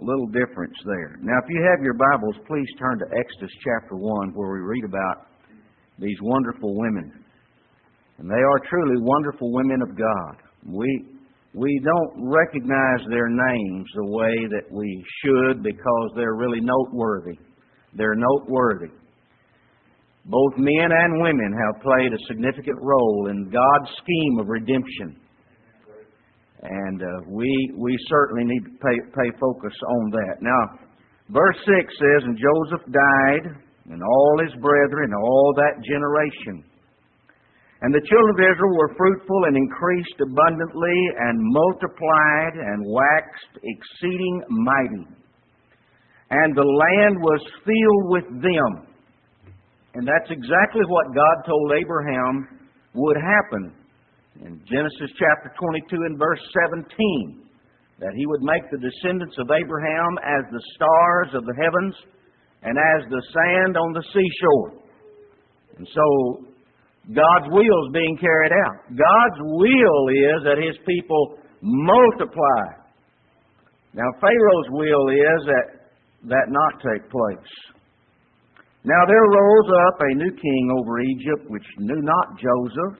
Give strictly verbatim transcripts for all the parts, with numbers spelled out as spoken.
little difference there. Now, if you have your Bibles, please turn to Exodus chapter one, where we read about these wonderful women. And they are truly wonderful women of God. We we don't recognize their names the way that we should because they're really noteworthy. They're noteworthy. Both men and women have played a significant role in God's scheme of redemption. And uh, we we certainly need to pay, pay focus on that. Now, verse six says, "And Joseph died, and all his brethren, and all that generation. And the children of Israel were fruitful and increased abundantly, and multiplied and waxed exceeding mighty. And the land was filled with them." And that's exactly what God told Abraham would happen in Genesis chapter twenty-two and verse seventeen, that He would make the descendants of Abraham as the stars of the heavens and as the sand on the seashore. And so God's will is being carried out. God's will is that His people multiply. Now, Pharaoh's will is that that not take place. Now there rose up a new king over Egypt, which knew not Joseph.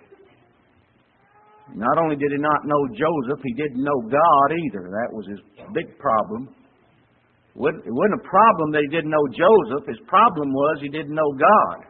Not only did he not know Joseph, he didn't know God either. That was his big problem. It wasn't a problem that he didn't know Joseph. His problem was he didn't know God.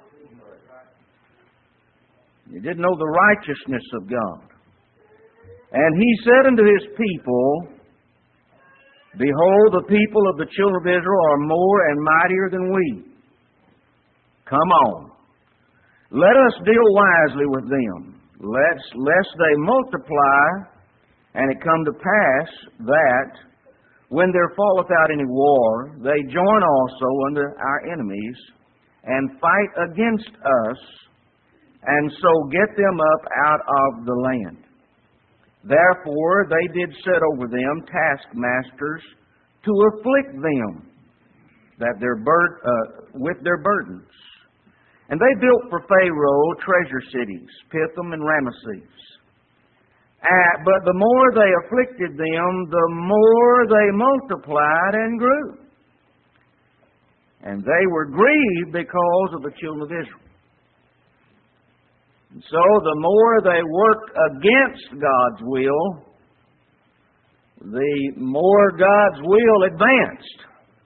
He didn't know the righteousness of God. And he said unto his people, "Behold, the people of the children of Israel are more and mightier than we. Come on, let us deal wisely with them, lest, lest they multiply, and it come to pass that, when there falleth out any war, they join also unto our enemies, and fight against us, and so get them up out of the land. Therefore they did set over them taskmasters to afflict them that their bur- uh, with their burdens. And they built for Pharaoh treasure cities, Pithom and Ramesses. Uh, but the more they afflicted them, the more they multiplied and grew. And they were grieved because of the children of Israel. And so the more they worked against God's will, the more God's will advanced.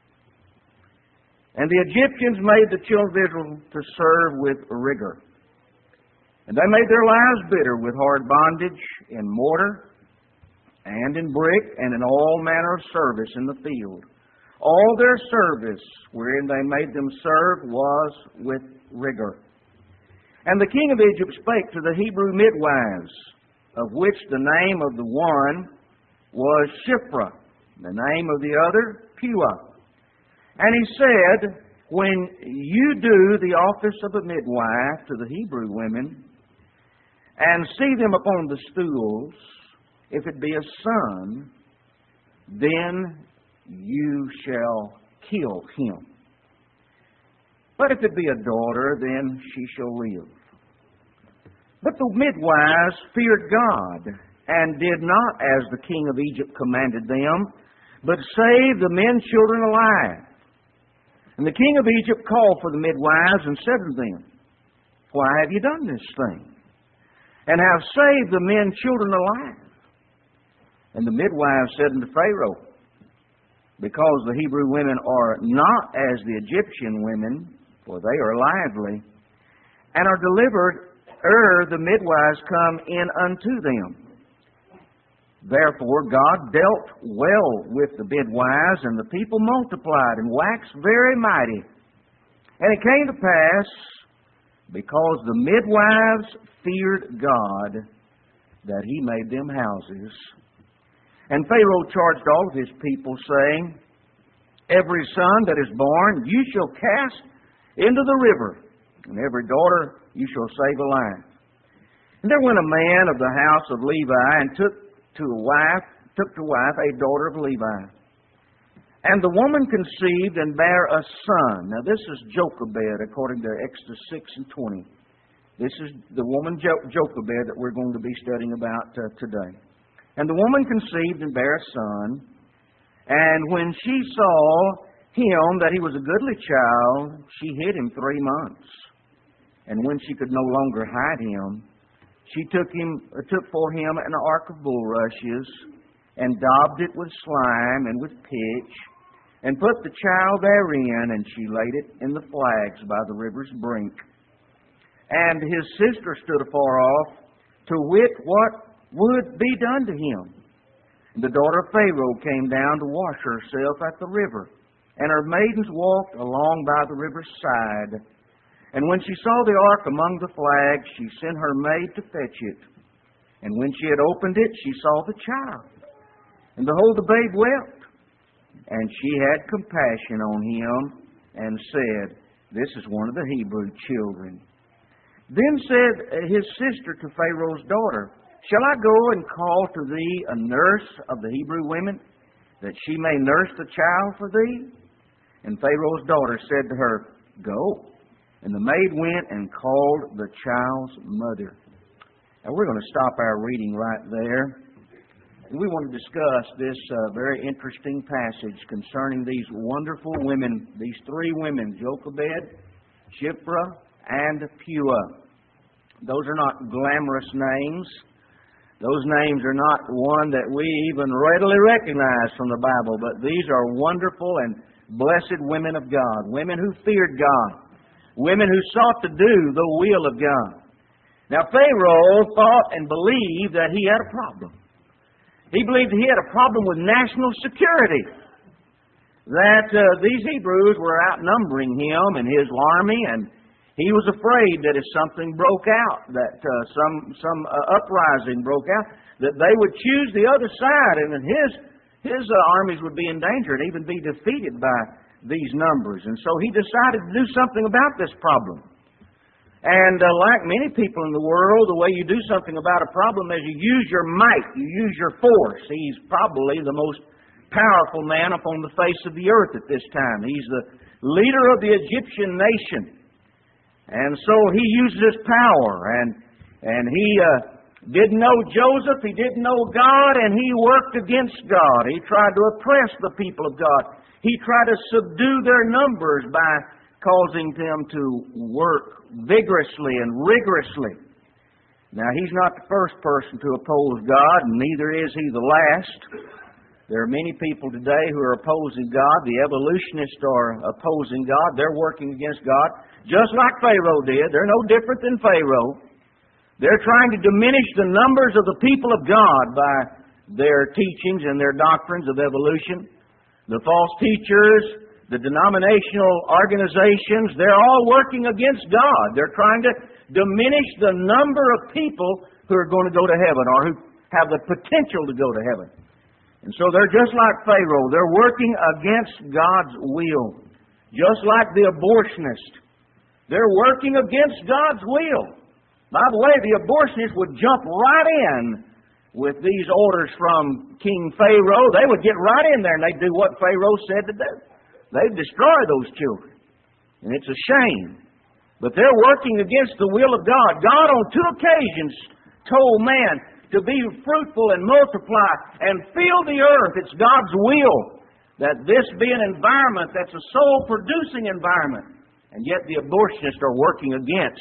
And the Egyptians made the children of Israel to serve with rigor. And they made their lives bitter with hard bondage in mortar and in brick and in all manner of service in the field. All their service wherein they made them serve was with rigor. And the king of Egypt spake to the Hebrew midwives, of which the name of the one was Shiphrah, the name of the other Puah. And he said, "When you do the office of a midwife to the Hebrew women, and see them upon the stools, if it be a son, then you shall kill him. But if it be a daughter, then she shall live." But the midwives feared God, and did not as the king of Egypt commanded them, but saved the men children alive. And the king of Egypt called for the midwives and said to them, "Why have you done this thing? And have saved the men children alive?" And the midwives said unto Pharaoh, "Because the Hebrew women are not as the Egyptian women, for they are lively, and are delivered ere the midwives come in unto them. Therefore God dealt well with the midwives, and the people multiplied and waxed very mighty. And it came to pass, because the midwives feared God, that He made them houses. And Pharaoh charged all of his people, saying, Every son that is born you shall cast into the river, and every daughter you shall save alive. And there went a man of the house of Levi, and took to a wife, took to wife a daughter of Levi. And the woman conceived and bare a son. Now this is Jochebed, according to Exodus six and twenty. This is the woman jo- Jochebed that we're going to be studying about uh, today. And the woman conceived and bare a son, And when she saw him that he was a goodly child, she hid him three months. And when she could no longer hide him, she took him, uh, took for him an ark of bulrushes, and daubed it with slime and with pitch, and put the child therein, and she laid it in the flags by the river's brink. And his sister stood afar off, to wit what would be done to him. And the daughter of Pharaoh came down to wash herself at the river, and her maidens walked along by the river's side. And when she saw the ark among the flags, she sent her maid to fetch it. And when she had opened it, she saw the child. And behold, the babe wept. And she had compassion on him, and said, This is one of the Hebrew children. Then said his sister to Pharaoh's daughter, Shall I go and call to thee a nurse of the Hebrew women, that she may nurse the child for thee? And Pharaoh's daughter said to her, Go. And the maid went and called the child's mother. Now we're going to stop our reading right there. And we want to discuss this uh, very interesting passage concerning these wonderful women, these three women, Jochebed, Shiphrah, and Puah. Those are not glamorous names. Those names are not one that we even readily recognize from the Bible, but these are wonderful and blessed women of God, women who feared God, women who sought to do the will of God. Now, Pharaoh thought and believed that he had a problem. He believed he had a problem with national security, that uh, these Hebrews were outnumbering him and his army, and he was afraid that if something broke out, that uh, some some uh, uprising broke out, that they would choose the other side, and that his his uh, armies would be in danger and even be defeated by these numbers. And so he decided to do something about this problem. And uh, like many people in the world, the way you do something about a problem is you use your might, you use your force. He's probably the most powerful man upon the face of the earth at this time. He's the leader of the Egyptian nation. And so he uses his power, and and he uh, didn't know Joseph, he didn't know God, and he worked against God. He tried to oppress the people of God. He tried to subdue their numbers by causing them to work vigorously and rigorously. Now, he's not the first person to oppose God, and neither is he the last. There are many people today who are opposing God. The evolutionists are opposing God. They're working against God, just like Pharaoh did. They're no different than Pharaoh. They're trying to diminish the numbers of the people of God by their teachings and their doctrines of evolution. The false teachers, the denominational organizations, they're all working against God. They're trying to diminish the number of people who are going to go to heaven or who have the potential to go to heaven. And so they're just like Pharaoh. They're working against God's will. Just like the abortionist. They're working against God's will. By the way, the abortionist would jump right in with these orders from King Pharaoh. They would get right in there and they'd do what Pharaoh said to do. They'd destroy those children. And it's a shame. But they're working against the will of God. God on two occasions told man to be fruitful and multiply and fill the earth. It's God's will that this be an environment that's a soul-producing environment. And yet the abortionists are working against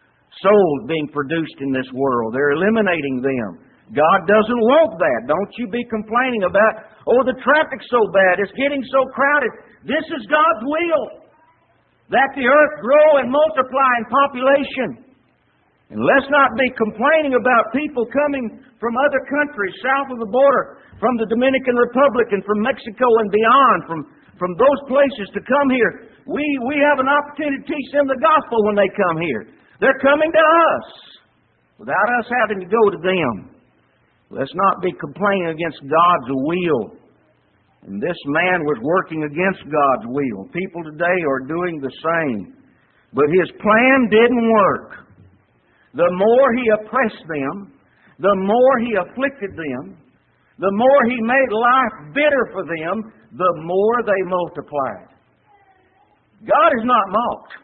souls being produced in this world. They're eliminating them. God doesn't want that. Don't you be complaining about, oh, the traffic's so bad, it's getting so crowded. This is God's will, that the earth grow and multiply in population. And let's not be complaining about people coming from other countries south of the border, from the Dominican Republic and from Mexico and beyond, from, from those places to come here. We, we have an opportunity to teach them the gospel when they come here. They're coming to us without us having to go to them. Let's not be complaining against God's will. And this man was working against God's will. People today are doing the same. But his plan didn't work. The more he oppressed them, the more he afflicted them, the more he made life bitter for them, the more they multiplied. God is not mocked.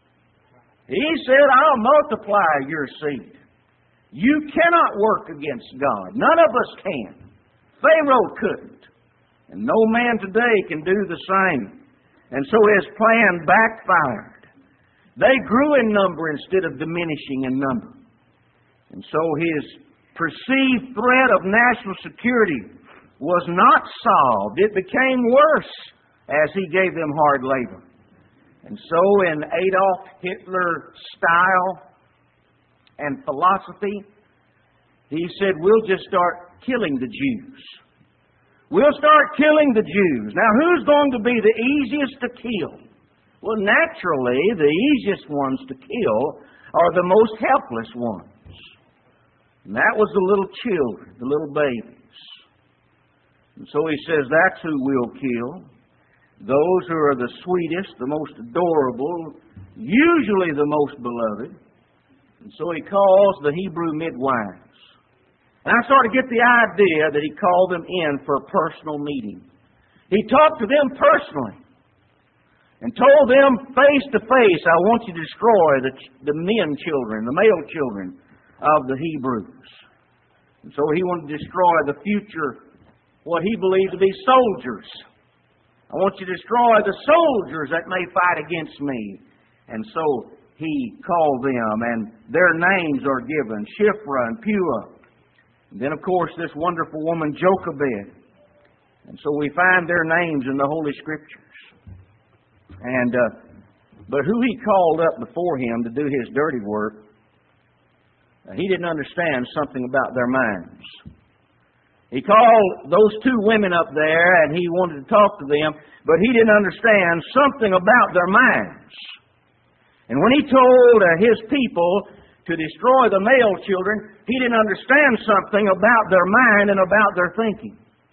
He said, I'll multiply your seed. You cannot work against God. None of us can. Pharaoh couldn't. And no man today can do the same. And so his plan backfired. They grew in number instead of diminishing in number. And so his perceived threat of national security was not solved. It became worse as he gave them hard labor. And so in Adolf Hitler style and philosophy, he said, we'll just start killing the Jews. We'll start killing the Jews. Now, who's going to be the easiest to kill? Well, naturally, the easiest ones to kill are the most helpless ones. And that was the little children, the little babies. And so he says, that's who we'll kill. Those who are the sweetest, the most adorable, usually the most beloved. And so he calls the Hebrew midwives. And I sort of get the idea that he called them in for a personal meeting. He talked to them personally and told them face to face, I want you to destroy the, the men children, the male children of the Hebrews. And so he wanted to destroy the future, what he believed to be soldiers. I want you to destroy the soldiers that may fight against me. And so he called them, and their names are given, Shiphrah and Puah. And then, of course, this wonderful woman, Jochebed. And so we find their names in the Holy Scriptures. And uh, but who he called up before him to do his dirty work, uh, he didn't understand something about their minds. He called those two women up there, and he wanted to talk to them, but he didn't understand something about their minds. And when he told uh, his people to destroy the male children, he didn't understand something about their mind and about their thinking.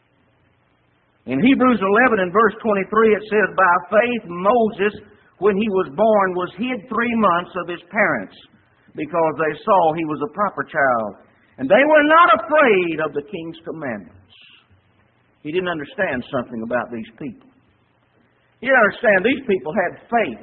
In Hebrews eleven and verse twenty-three, it says, by faith Moses, when he was born, was hid three months of his parents, because they saw he was a proper child. And they were not afraid of the king's commandments. He didn't understand something about these people. He didn't understand these people had faith.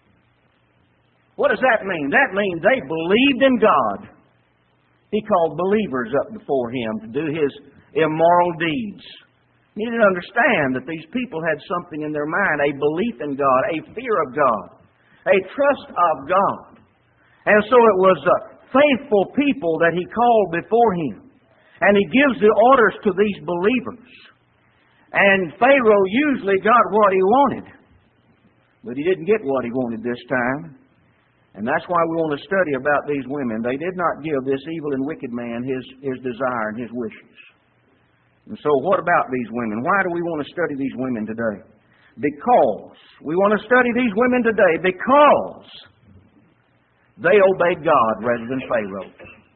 What does that mean? That means they believed in God. He called believers up before him to do his immoral deeds. He didn't understand that these people had something in their mind, a belief in God, a fear of God, a trust of God. And so it was uh, faithful people that he called before him. And he gives the orders to these believers. And Pharaoh usually got what he wanted. But he didn't get what he wanted this time. And that's why we want to study about these women. They did not give this evil and wicked man his, his desire and his wishes. And so what about these women? Why do we want to study these women today? Because we want to study these women today because they obeyed God rather than Pharaoh.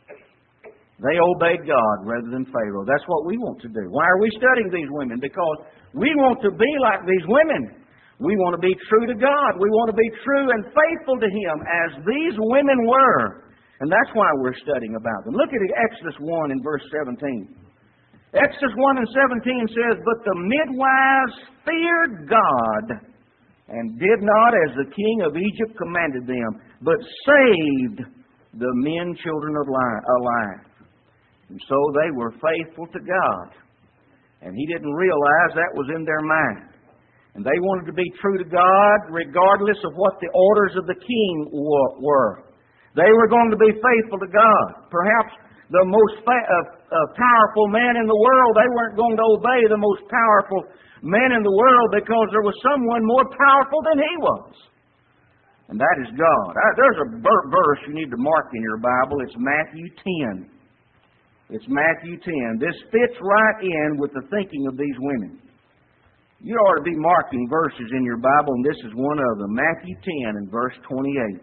They obeyed God rather than Pharaoh. That's what we want to do. Why are we studying these women? Because we want to be like these women. We want to be true to God. We want to be true and faithful to Him as these women were. And that's why we're studying about them. Look at Exodus one in verse seventeen. Exodus one and seventeen says, but the midwives feared God and did not as the king of Egypt commanded them, but saved the men children alive. And so they were faithful to God. And He didn't realize that was in their mind. And they wanted to be true to God regardless of what the orders of the king were. They were going to be faithful to God. Perhaps the most fa- uh, uh, powerful man in the world, they weren't going to obey the most powerful man in the world because there was someone more powerful than he was. And that is God. Uh, there's a verse you need to mark in your Bible. It's Matthew ten. It's Matthew ten. This fits right in with the thinking of these women. You ought to be marking verses in your Bible, and this is one of them. Matthew ten and verse twenty-eight.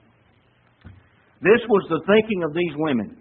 This was the thinking of these women.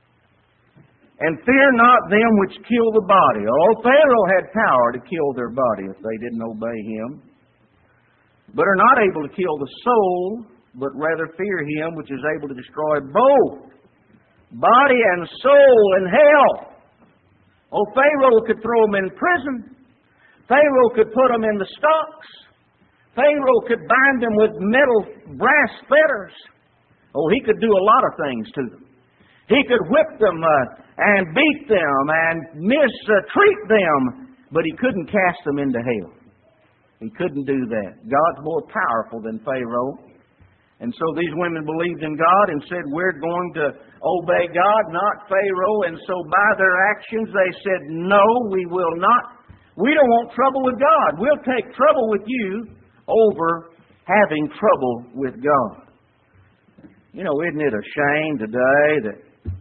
And fear not them which kill the body. Oh, Pharaoh had power to kill their body if they didn't obey him. But are not able to kill the soul, but rather fear him which is able to destroy both body and soul in hell. Oh, Pharaoh could throw them in prison. Pharaoh could put them in the stocks. Pharaoh could bind them with metal brass fetters. Oh, he could do a lot of things to them. He could whip them uh, and beat them and mistreat them but he couldn't cast them into hell. He couldn't do that. God's more powerful than Pharaoh. And so these women believed in God and said, we're going to obey God, not Pharaoh. And so by their actions they said, no, we will not. We don't want trouble with God. We'll take trouble with you over having trouble with God. You know, isn't it a shame today that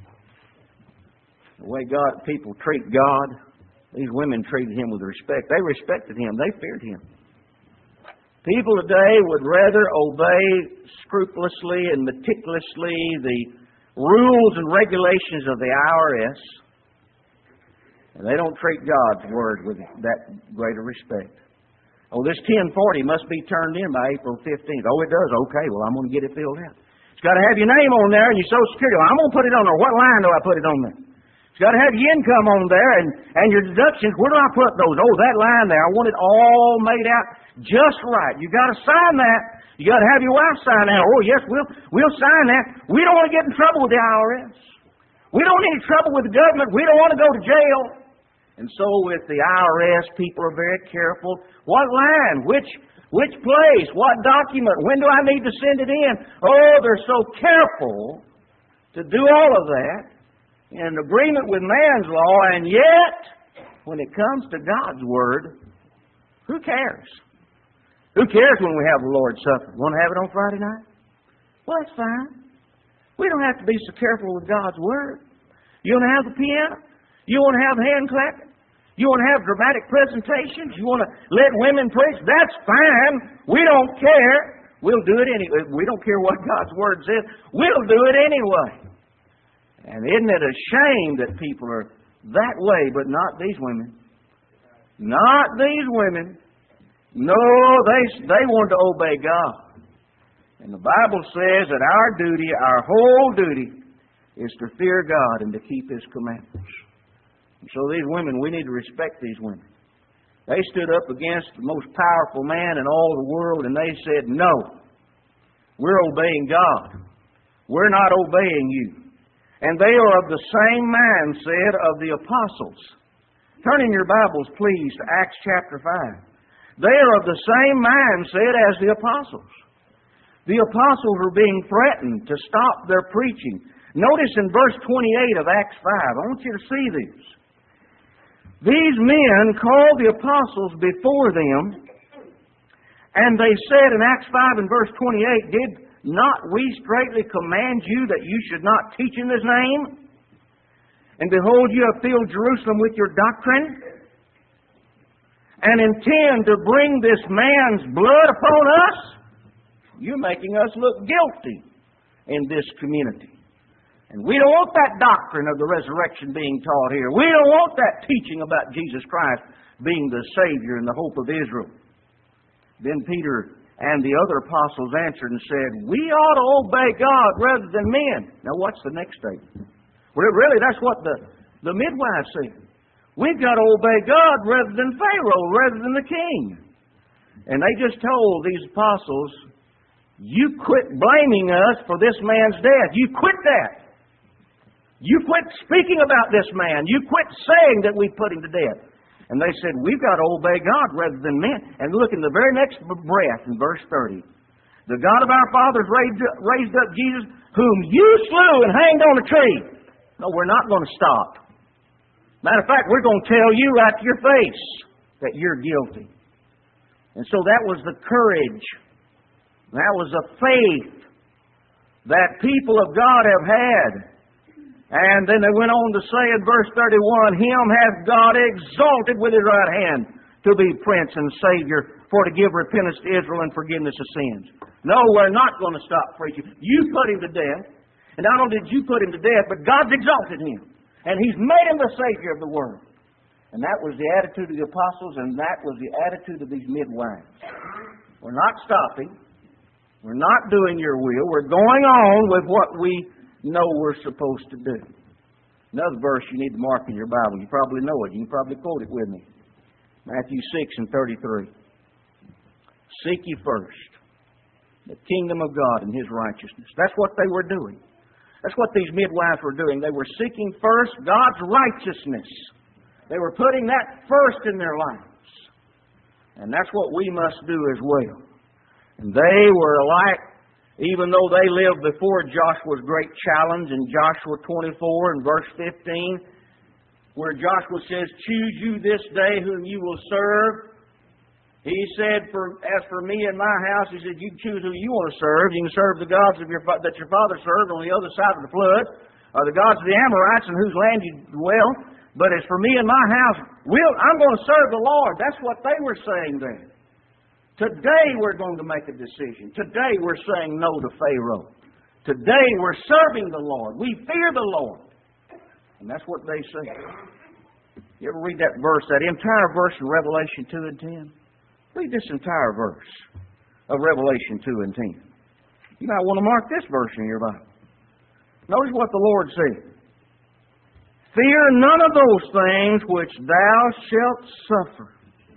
the way God people treat God, these women treated Him with respect. They respected Him. They feared Him. People today would rather obey scrupulously and meticulously the rules and regulations of the I R S, and they don't treat God's Word with that greater respect. Oh, this ten forty must be turned in by April fifteenth. Oh, it does? Okay, well, I'm going to get it filled out. It's got to have your name on there and your Social Security. Well, I'm going to put it on there. What line do I put it on there? It's got to have your income on there and, and your deductions. Where do I put those? Oh, that line there. I want it all made out just right. You got to sign that. You got to have your wife sign that. Oh, yes, we'll we'll sign that. We don't want to get in trouble with the I R S. We don't need trouble with the government. We don't want to go to jail. And so with the I R S, people are very careful. What line? Which which place? What document? When do I need to send it in? Oh, they're so careful to do all of that in agreement with man's law, and yet, when it comes to God's Word, who cares? Who cares when we have the Lord's Supper? Want to have it on Friday night? Well, that's fine. We don't have to be so careful with God's Word. You want to have the piano? You want to have hand clapping? You want to have dramatic presentations? You want to let women preach? That's fine. We don't care. We'll do it anyway. We don't care what God's Word says. We'll do it anyway. And isn't it a shame that people are that way, but not these women? Not these women. No, they, they want to obey God. And the Bible says that our duty, our whole duty, is to fear God and to keep His commandments. And so these women, we need to respect these women. They stood up against the most powerful man in all the world, and they said, no, we're obeying God. We're not obeying you. And they are of the same mindset of the apostles. Turn in your Bibles, please, to Acts chapter five. They are of the same mindset as the apostles. The apostles were being threatened to stop their preaching. Notice in verse twenty-eight of Acts five. I want you to see these. These men called the apostles before them, and they said in Acts five and verse twenty-eight, Did not we straightly command you that you should not teach in this name? And behold, you have filled Jerusalem with your doctrine, and intend to bring this man's blood upon us? You're making us look guilty in this community. And we don't want that doctrine of the resurrection being taught here. We don't want that teaching about Jesus Christ being the Savior and the hope of Israel. Then Peter and the other apostles answered and said, we ought to obey God rather than men. Now what's the next statement? Well, really, that's what the, the midwife said. We've got to obey God rather than Pharaoh, rather than the king. And they just told these apostles, you quit blaming us for this man's death. You quit that. You quit speaking about this man. You quit saying that we put him to death. And they said, we've got to obey God rather than men. And look in the very next breath in verse thirty. The God of our fathers raised up, raised up Jesus, whom you slew and hanged on a tree. No, we're not going to stop. Matter of fact, we're going to tell you right to your face that you're guilty. And so that was the courage. That was the faith that people of God have had. And then they went on to say in verse thirty-one, Him hath God exalted with His right hand to be Prince and Savior, for to give repentance to Israel and forgiveness of sins. No, we're not going to stop preaching. You put Him to death. And not only did you put Him to death, but God's exalted Him. And He's made Him the Savior of the world. And that was the attitude of the apostles, and that was the attitude of these midwives. We're not stopping. We're not doing your will. We're going on with what we know we're supposed to do. Another verse you need to mark in your Bible. You probably know it. You can probably quote it with me. Matthew six and thirty-three. Seek ye first the kingdom of God and His righteousness. That's what they were doing. That's what these midwives were doing. They were seeking first God's righteousness. They were putting that first in their lives. And that's what we must do as well. And they were like, even though they lived before Joshua's great challenge in Joshua twenty-four and verse fifteen, where Joshua says, choose you this day whom you will serve. He said, for, as for me and my house, he said, you choose who you want to serve. You can serve the gods of your, that your father served on the other side of the flood, or the gods of the Amorites in whose land you dwell. But as for me and my house, we'll, I'm going to serve the Lord. That's what they were saying then. Today we're going to make a decision. Today we're saying no to Pharaoh. Today we're serving the Lord. We fear the Lord. And that's what they say. You ever read that verse, that entire verse in Revelation two and ten? Read this entire verse of Revelation two and ten. You might want to mark this verse in your Bible. Notice what the Lord said. Fear none of those things which thou shalt suffer.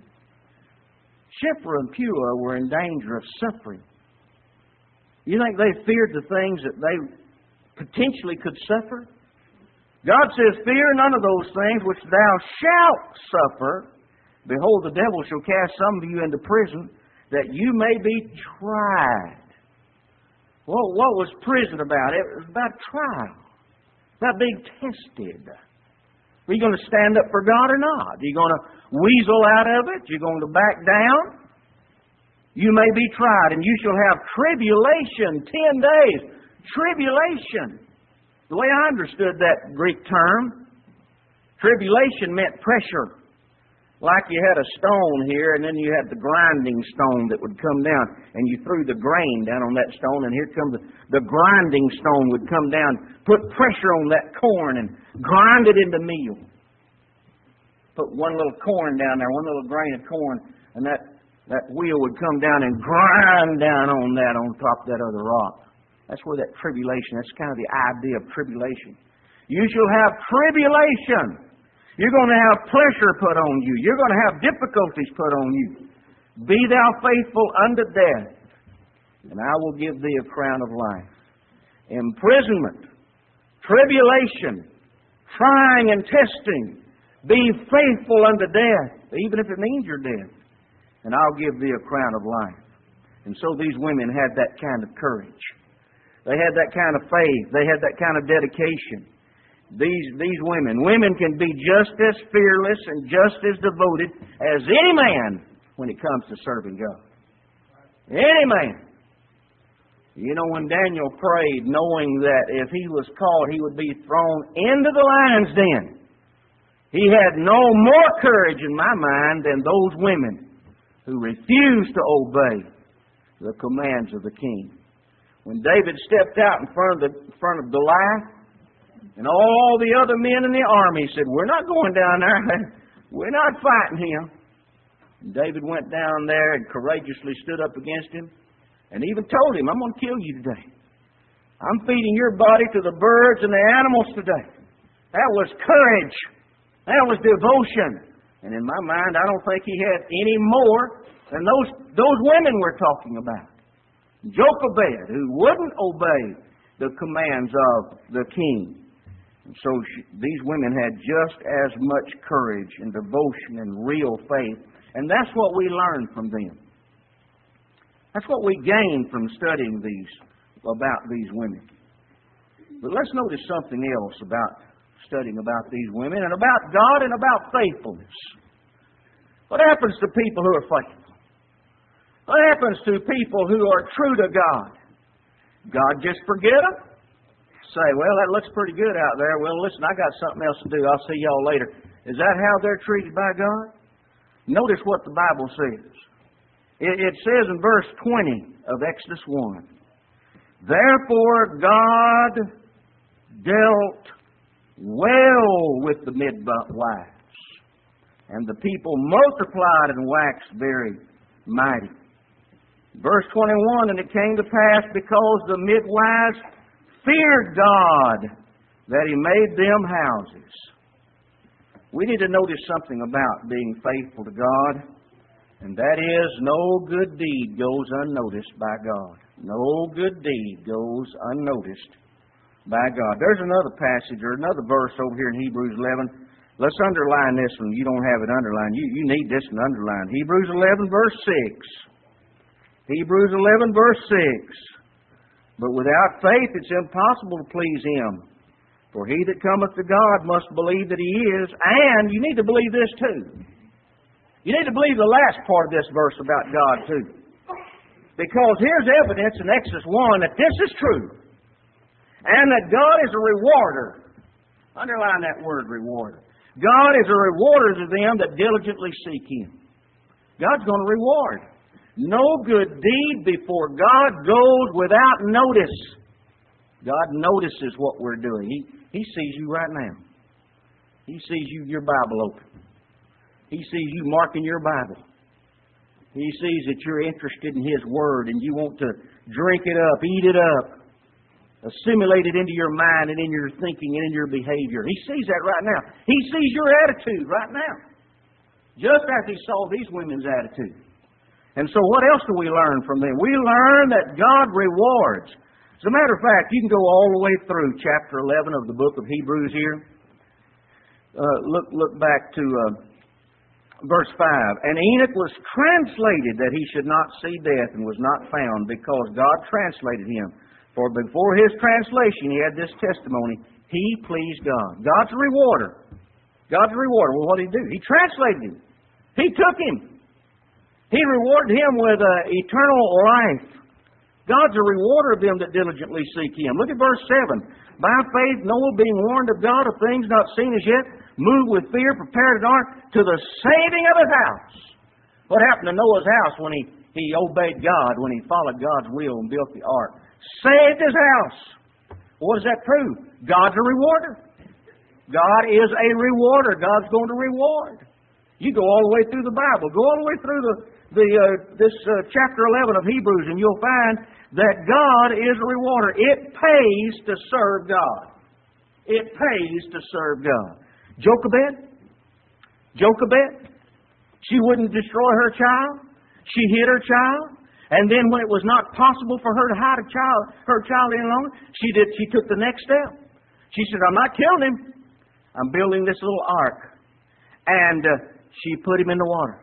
Shiphrah and Puah were in danger of suffering. You think they feared the things that they potentially could suffer? God says, fear none of those things which thou shalt suffer. Behold, the devil shall cast some of you into prison, that you may be tried. Well, what was prison about? It was about trial. About being tested. Are you going to stand up for God or not? Are you going to weasel out of it? Are you going to back down? You may be tried, and you shall have tribulation, ten days. Tribulation. The way I understood that Greek term, tribulation meant pressure. Like you had a stone here, and then you had the grinding stone that would come down, and you threw the grain down on that stone, and here comes the, the grinding stone would come down, put pressure on that corn, and grind it into meal. Put one little corn down there, one little grain of corn, and that, that wheel would come down and grind down on that on top of that other rock. That's where that tribulation, that's kind of the idea of tribulation. You shall have tribulation. You're going to have pressure put on you. You're going to have difficulties put on you. Be thou faithful unto death, and I will give thee a crown of life. Imprisonment, tribulation, trying and testing. Be faithful unto death, even if it means your death, and I'll give thee a crown of life. And so these women had that kind of courage. They had that kind of faith. They had that kind of dedication. These, these women. Women can be just as fearless and just as devoted as any man when it comes to serving God. Any man. You know, when Daniel prayed, knowing that if he was caught, he would be thrown into the lion's den, he had no more courage in my mind than those women who refused to obey the commands of the king. When David stepped out in front of, the, in front of Goliath, and all the other men in the army said, we're not going down there. We're not fighting him. And David went down there and courageously stood up against him and even told him, I'm going to kill you today. I'm feeding your body to the birds and the animals today. That was courage. That was devotion. And in my mind, I don't think he had any more than those, those women we're talking about. Jochebed, who wouldn't obey the commands of the king. And so she, these women had just as much courage and devotion and real faith. And that's what we learn from them. That's what we gain from studying these, about these women. But let's notice something else about studying about these women and about God and about faithfulness. What happens to people who are faithful? What happens to people who are true to God? God just forget them? Say, well, that looks pretty good out there. Well, listen, I got something else to do. I'll see y'all later. Is that how they're treated by God? Notice what the Bible says. It, it says in verse twenty of Exodus one, therefore God dealt well with the midwives, and the people multiplied and waxed very mighty. Verse twenty-one, and it came to pass, because the midwives feared God, that He made them houses. We need to notice something about being faithful to God, and that is, no good deed goes unnoticed by God. No good deed goes unnoticed by God. There's another passage or another verse over here in Hebrews eleven. Let's underline this one. You don't have it underlined. You, you need this one underlined. Hebrews eleven, verse six. Hebrews eleven, verse six. But without faith it's impossible to please Him. For he that cometh to God must believe that He is, and you need to believe this too. You need to believe the last part of this verse about God too. Because here's evidence in Exodus one that this is true. And that God is a rewarder. Underline that word, rewarder. God is a rewarder to them that diligently seek Him. God's going to reward. No good deed before God goes without notice. God notices what we're doing. He, he sees you right now. He sees you, your Bible open. He sees you marking your Bible. He sees that you're interested in His Word and you want to drink it up, eat it up, assimilate it into your mind and in your thinking and in your behavior. He sees that right now. He sees your attitude right now. Just as He saw these women's attitude. And so what else do we learn from them? We learn that God rewards. As a matter of fact, you can go all the way through chapter eleven of the book of Hebrews here. Uh, look, look back to uh, verse five. And Enoch was translated that he should not see death and was not found because God translated him. For before his translation he had this testimony, he pleased God. God's a rewarder. God's a rewarder. Well, what did He do? He translated him. He took him. He rewarded him with uh, eternal life. God's a rewarder of them that diligently seek Him. Look at verse seven. By faith Noah, being warned of God of things not seen as yet, moved with fear, prepared an ark to the saving of his house. What happened to Noah's house when he, he obeyed God, when he followed God's will and built the ark? Saved his house. What does that prove? God's a rewarder. God is a rewarder. God's going to reward. You go all the way through the Bible. Go all the way through the, the uh, this uh, chapter eleven of Hebrews, and you'll find that God is a rewarder. It pays to serve God. It pays to serve God. Jochebed? Jochebed? She wouldn't destroy her child. She hid her child. And then when it was not possible for her to hide a child, her child any longer, she did. She took the next step. She said, I'm not killing him. I'm building this little ark. And uh, she put him in the water.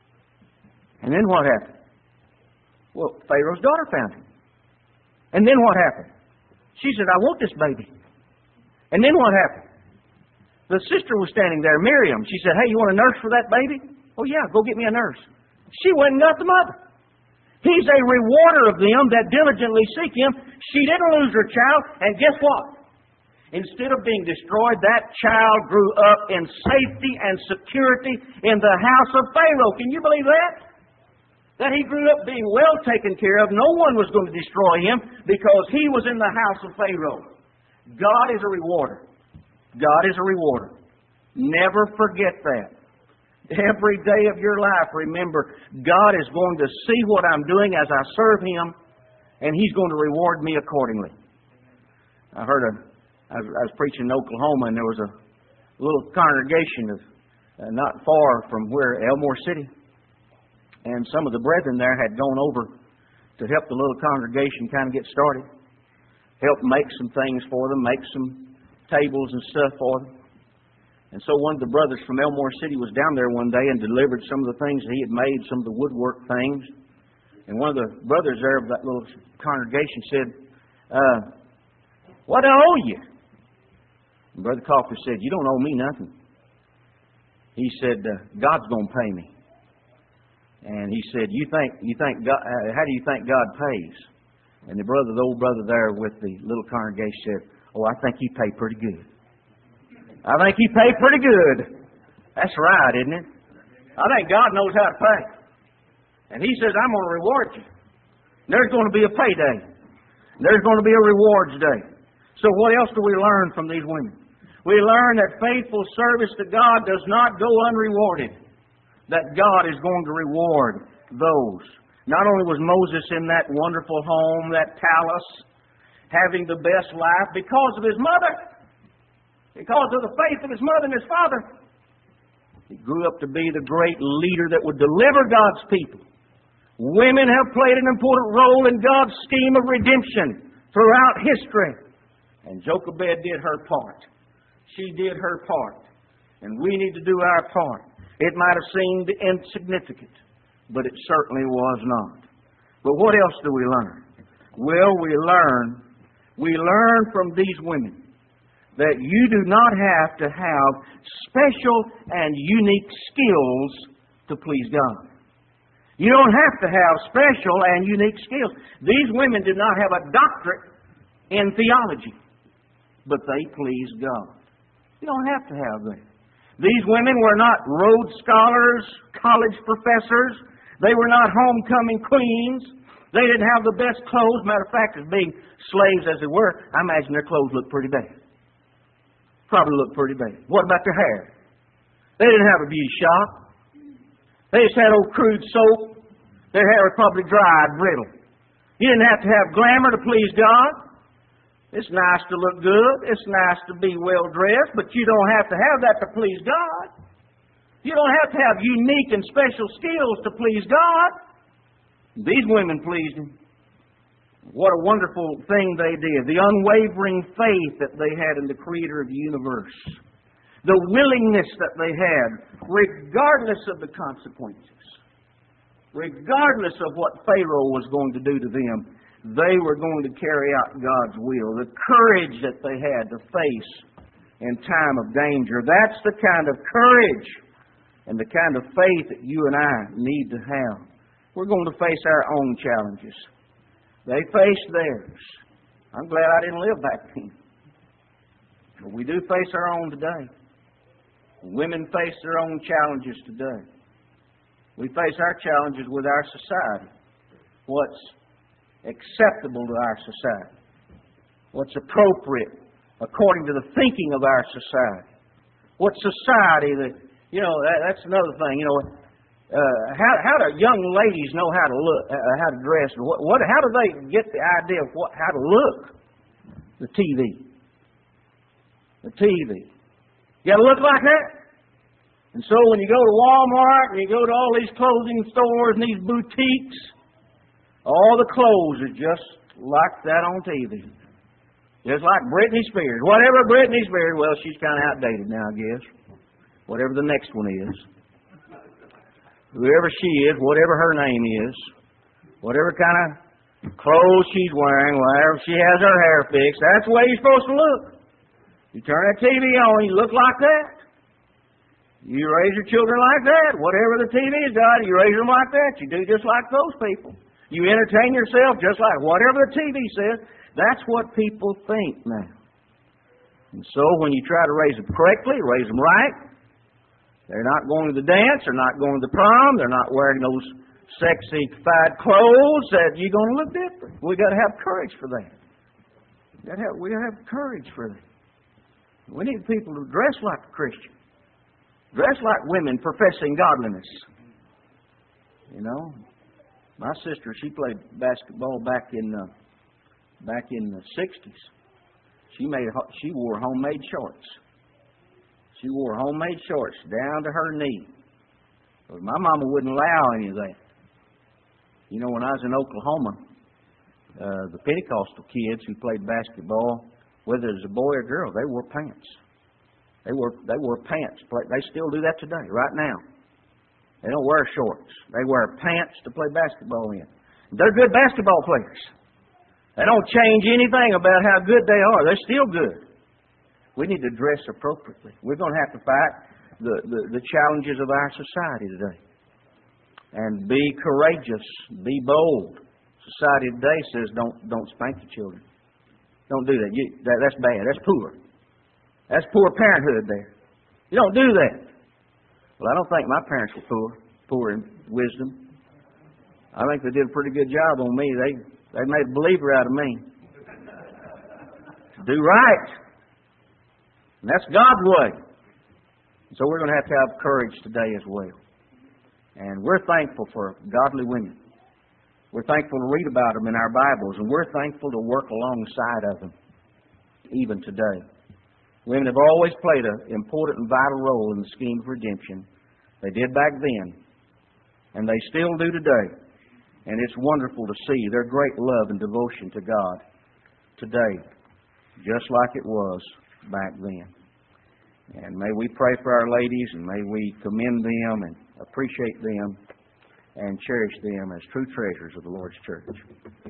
And then what happened? Well, Pharaoh's daughter found him. And then what happened? She said, I want this baby. And then what happened? The sister was standing there, Miriam. She said, hey, you want a nurse for that baby? Oh, yeah, go get me a nurse. She went and got the mother. He's a rewarder of them that diligently seek Him. She didn't lose her child. And guess what? Instead of being destroyed, that child grew up in safety and security in the house of Pharaoh. Can you believe that? That he grew up being well taken care of. No one was going to destroy him because he was in the house of Pharaoh. God is a rewarder. God is a rewarder. Never forget that. Every day of your life, remember, God is going to see what I'm doing as I serve Him, and He's going to reward me accordingly. I heard a, I was, I was preaching in Oklahoma, and there was a little congregation of, uh, not far from where Elmore City, and some of the brethren there had gone over to help the little congregation kind of get started, help make some things for them, make some tables and stuff for them. And so one of the brothers from Elmore City was down there one day and delivered some of the things he had made, some of the woodwork things. And one of the brothers there of that little congregation said, uh, what do I owe you? And Brother Coffey said, you don't owe me nothing. He said, uh, God's going to pay me. And he said, you think, you think God, uh, how do you think God pays? And the brother, the old brother there with the little congregation said, oh, I think He paid pretty good. I think He paid pretty good. That's right, isn't it? I think God knows how to pay. And He says, I'm going to reward you. There's going to be a payday. There's going to be a rewards day. So what else do we learn from these women? We learn that faithful service to God does not go unrewarded. That God is going to reward those. Not only was Moses in that wonderful home, that palace, having the best life because of his mother, because of the faith of his mother and his father. He grew up to be the great leader that would deliver God's people. Women have played an important role in God's scheme of redemption throughout history. And Jochebed did her part. She did her part. And we need to do our part. It might have seemed insignificant, but it certainly was not. But what else do we learn? Well, we learn, we learn from these women that you do not have to have special and unique skills to please God. You don't have to have special and unique skills. These women did not have a doctorate in theology, but they pleased God. You don't have to have that. These women were not Rhodes Scholars, college professors. They were not homecoming queens. They didn't have the best clothes. Matter of fact, as being slaves as they were, I imagine their clothes looked pretty bad. Probably looked pretty bad. What about their hair? They didn't have a beauty shop. They just had old crude soap. Their hair was probably dry and brittle. You didn't have to have glamour to please God. It's nice to look good. It's nice to be well dressed, but you don't have to have that to please God. You don't have to have unique and special skills to please God. These women pleased Him. What a wonderful thing they did. The unwavering faith that they had in the Creator of the universe. The willingness that they had, regardless of the consequences. Regardless of what Pharaoh was going to do to them, they were going to carry out God's will. The courage that they had to face in time of danger. That's the kind of courage and the kind of faith that you and I need to have. We're going to face our own challenges. They faced theirs. I'm glad I didn't live back then. But we do face our own today. Women face their own challenges today. We face our challenges with our society. What's acceptable to our society? What's appropriate according to the thinking of our society? What society that, you know, that, that's another thing, you know, uh, how, how do young ladies know how to look, uh, how to dress? What, what, how do they get the idea of what, how to look? The T V. The T V. You got to look like that? And so when you go to Walmart and you go to all these clothing stores and these boutiques, all the clothes are just like that on T V. Just like Britney Spears. Whatever Britney Spears, well, she's kind of outdated now, I guess. Whatever the next one is. Whoever she is, whatever her name is, whatever kind of clothes she's wearing, whatever she has her hair fixed, that's the way you're supposed to look. You turn that T V on, you look like that. You raise your children like that. Whatever the T V's got, you raise them like that. You do just like those people. You entertain yourself just like whatever the T V says. That's what people think now. And so when you try to raise them correctly, raise them right, they're not going to the dance, they're not going to the prom, they're not wearing those sexy-fied clothes, that you're going to look different. We've got to have courage for that. We've got to have, we've got to have courage for that. We need people to dress like a Christian. Dress like women professing godliness. You know, my sister, she played basketball back in uh, back in the sixties. She made she wore homemade shorts. She wore homemade shorts down to her knee. But my mama wouldn't allow any of that. You know, when I was in Oklahoma, uh, the Pentecostal kids who played basketball, whether it was a boy or girl, they wore pants. They wore they wore pants. They still do that today, right now. They don't wear shorts. They wear pants to play basketball in. They're good basketball players. They don't change anything about how good they are. They're still good. We need to dress appropriately. We're going to have to fight the, the, the challenges of our society today. And be courageous. Be bold. Society today says don't don't spank your children. Don't do that. You, that that's bad. That's poor. That's poor parenthood there. You don't do that. Well, I don't think my parents were poor, poor in wisdom. I think they did a pretty good job on me. They they made a believer out of me. Do right. And that's God's way. So we're going to have to have courage today as well. And we're thankful for godly women. We're thankful to read about them in our Bibles, and we're thankful to work alongside of them, even today. Women have always played an important and vital role in the scheme of redemption. They did back then, and they still do today. And it's wonderful to see their great love and devotion to God today, just like it was back then. And may we pray for our ladies, and may we commend them and appreciate them and cherish them as true treasures of the Lord's church.